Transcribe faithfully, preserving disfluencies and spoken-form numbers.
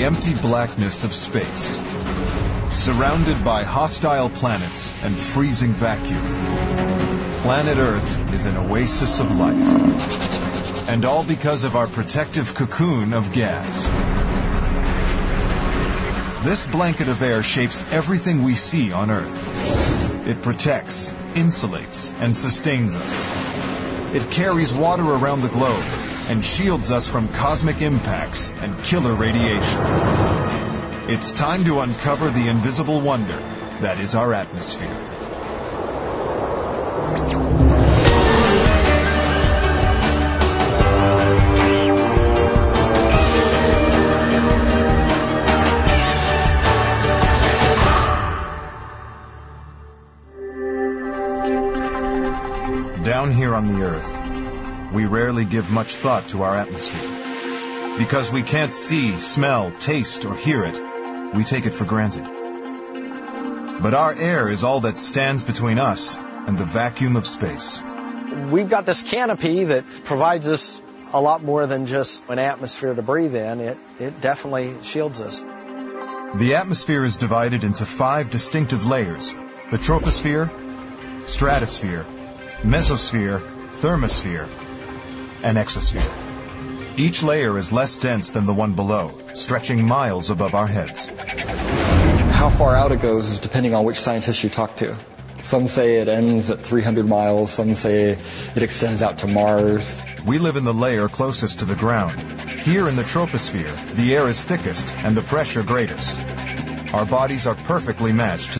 the empty blackness of space. Surrounded by hostile planets and freezing vacuum, planet Earth is an oasis of life. And all because of our protective cocoon of gas. This blanket of air shapes everything we see on Earth. It protects, insulates, and sustains us. It carries water around the globe and shields us from cosmic impacts and killer radiation. It's time to uncover the invisible wonder that is our atmosphere. Down here on the Earth, we rarely give much thought to our atmosphere. Because we can't see, smell, taste, or hear it, we take it for granted. But our air is all that stands between us and the vacuum of space. We've got this canopy that provides us a lot more than just an atmosphere to breathe in. It, it definitely shields us. The atmosphere is divided into five distinctive layers: the troposphere, stratosphere, mesosphere, thermosphere, and exosphere. Each layer is less dense than the one below, stretching miles above our heads. How far out it goes is depending on which scientist you talk to. Some say it ends at three hundred miles, some say it extends out to Mars. We live in the layer closest to the ground. Here in the troposphere, the air is thickest and the pressure greatest. Our bodies are perfectly matched